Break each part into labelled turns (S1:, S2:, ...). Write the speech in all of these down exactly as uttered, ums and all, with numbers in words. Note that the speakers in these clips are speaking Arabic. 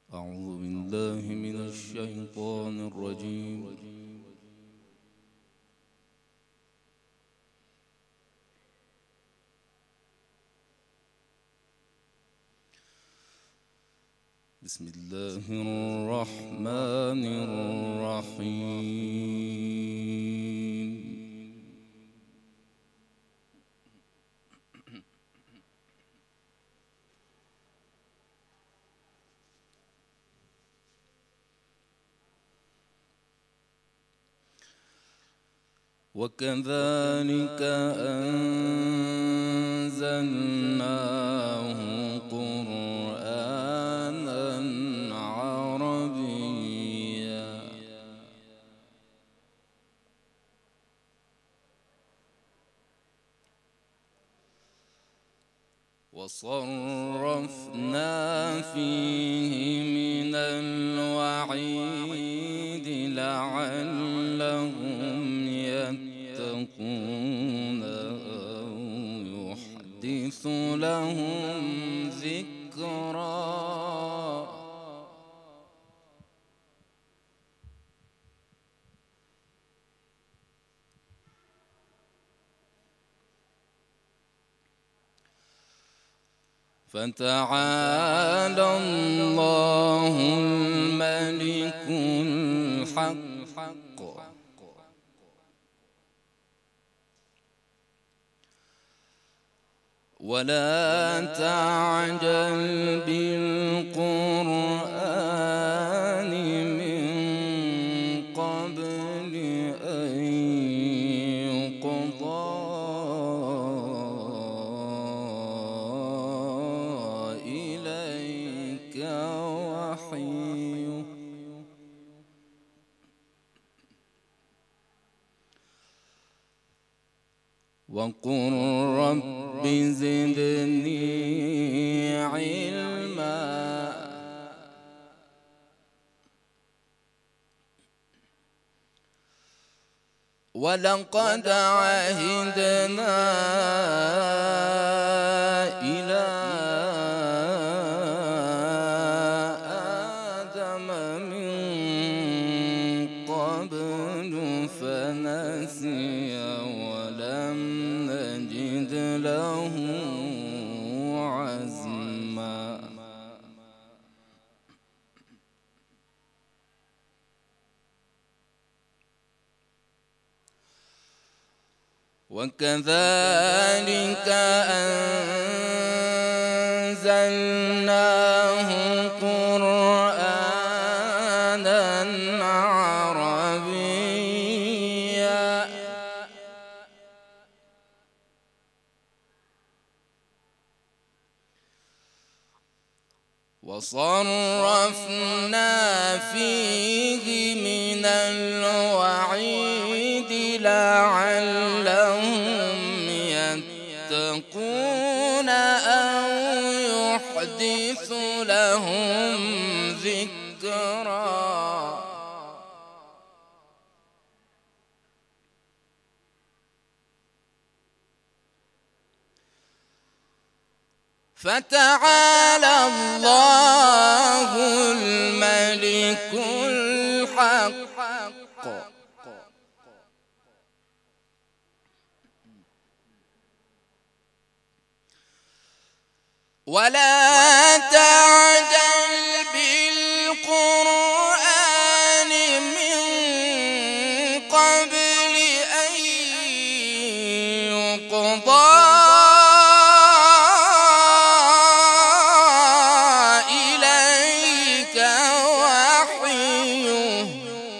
S1: أعوذ بالله من الشيطان الرجيم. بسم الله الرحمن الرحيم. وكذلك أنزلناه قرآنا عربيا وصرفنا فيه من الوعيد لعلهم يتقون أو يحدث لهم ذكرا. فتعالى الله الملك الحق ولا تعجل بالقرآن من قبل أن يقضى إليك وحيه وقل رب زدني علما. ولقد عهدنا إلى آدم من قبل فنسي ولم نجد له عزما. وكذلك أنزلناه قرآنا عربيا وصرفنا فيه من الوعيد لعلهم يتقون أو يحدث لهم ذكرا. فتعالى الله الملك الحق ولا تعجل بالقرآن من قبل أن يقضى إليك وحيه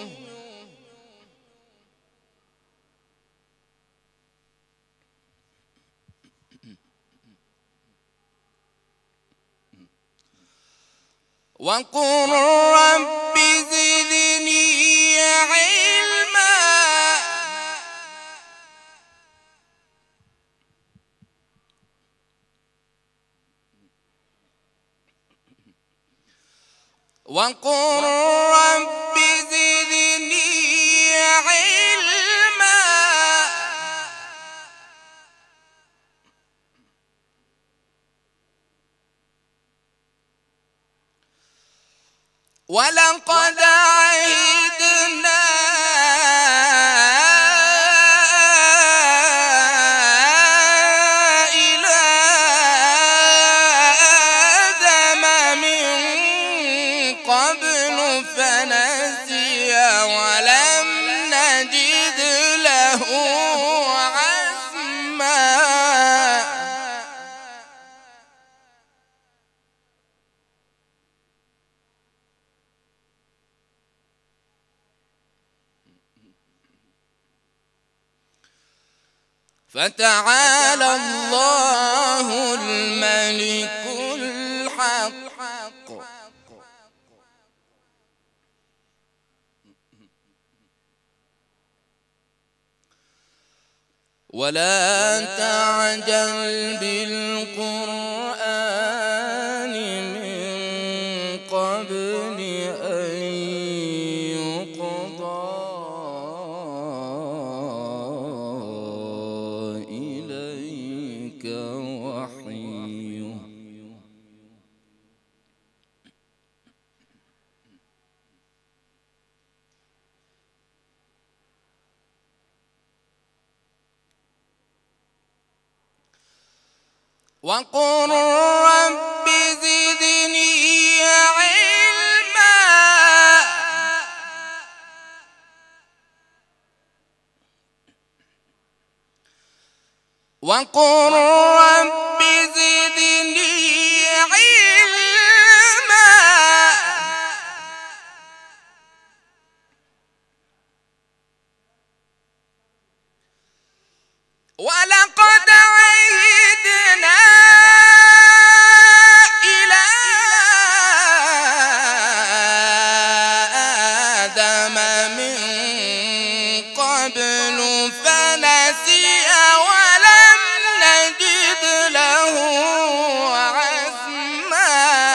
S1: وقل رب زدني علما. وقل رب زدني علما. ولقد عهدنا إلى آدم من قبل فنسي ولم نجد له عزما. فتعالى الله الملك الحق ولا تعجل بالقرآن من قبل أن يقضى إليك وحيه. وقل رب زدني علما وقل رب زدني علما ولقد عهدنا إلى آدم من قبل فنسي ولم نجد له عزما.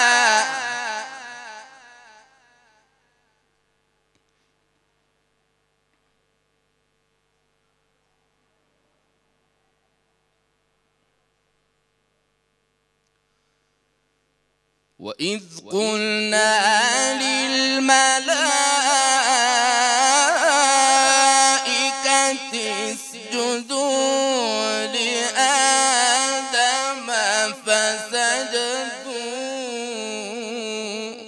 S1: وإذ قلنا للملائكة اسجدوا لآدم فسجدوا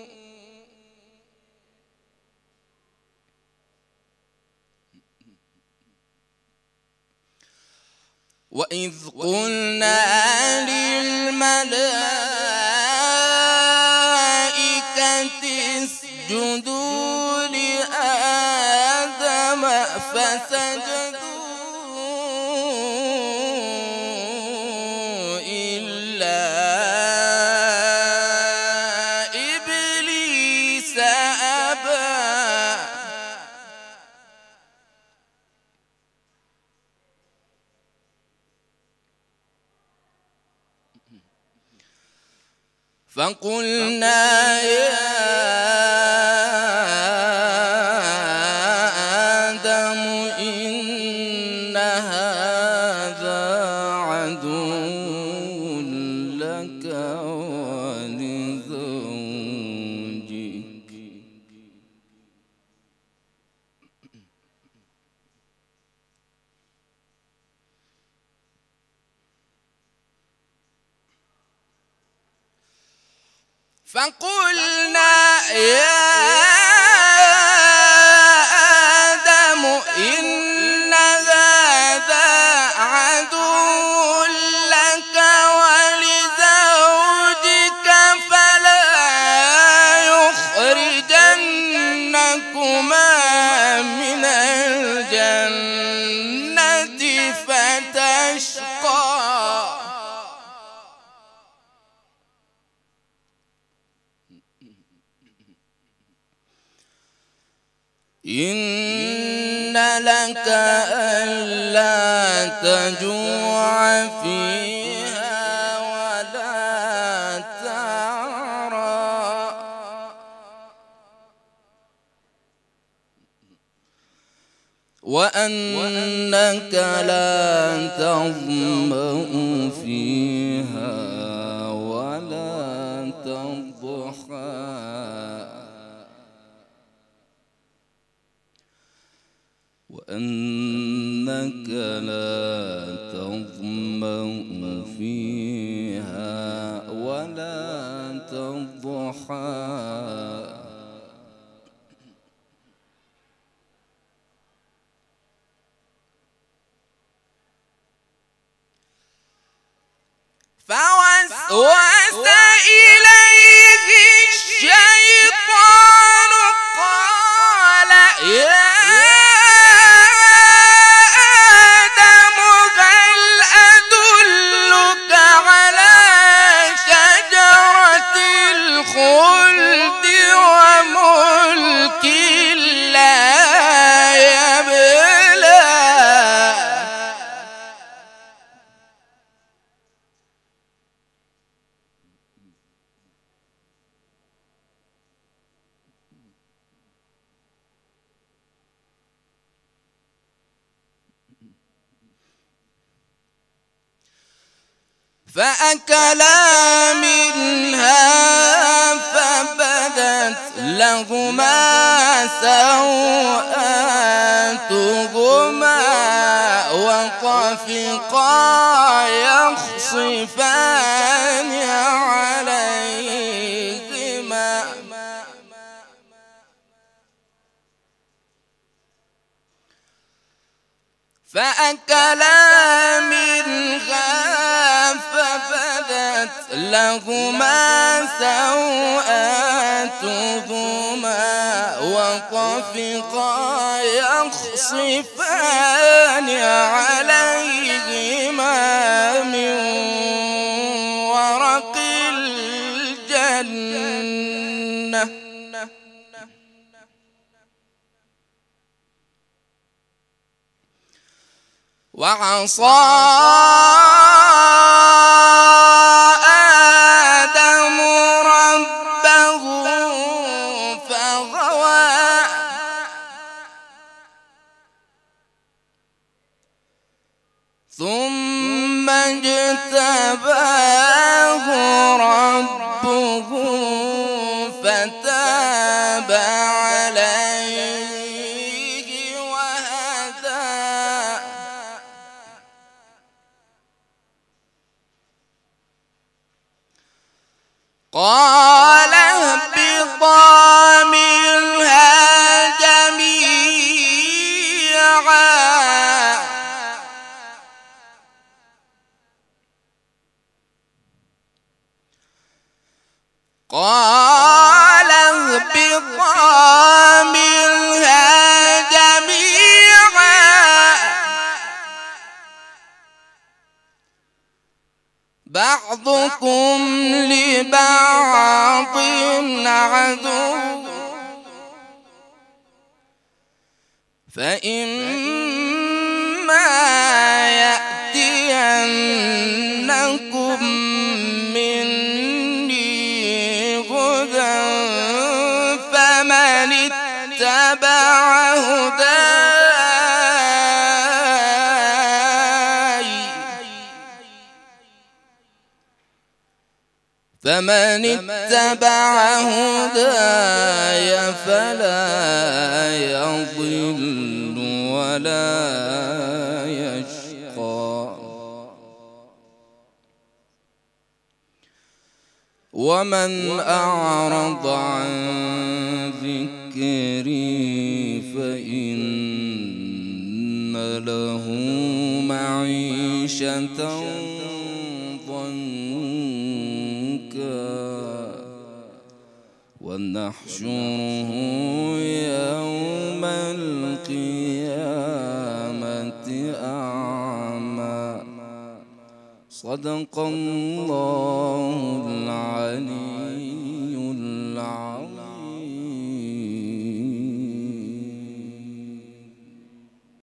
S1: وإذ قلنا للملائكة اسجدوا لآدم فسجدوا إلا إبليس أبى. فقلنا يا آدم إن هذا عدو لك ولزوجك فقلنا يا آدم إن هذا عدو لك ولزوجك فلا يخرجنكما من الجنة فتشقى. إن لك ألا تجوع فيها ولا تعرى وأنك لا تظمأ فيها ولا تضحى وأنك لا تظمأ فيها ولا تضحى فوسوس إليه الشيطان قال يا آدم هل أدلك على شجرة الخلد وملك لا يبلى فأكلا منها فبدت لهما سوآتهما وطفقا يخصفان عليهما فأكلا منها فبدت لهما سوآتهما وطفقا يخصفان عليهما من ورق الجنة وعصى آدم ربه فغوى ثم اجتباه ربه فتاب عليه وهدى قال اهبطا منها جميعا قال اهبطا منها جميعا بعضكم لبعض عدو فإما يأتينكم مني هدى فمن اتبع هداي فمن اتبع هداي فلا يضل ولا يشقى ومن أعرض عن ذكري فإن له معيشة ونحشره يوم القيامة أعمى صدق الله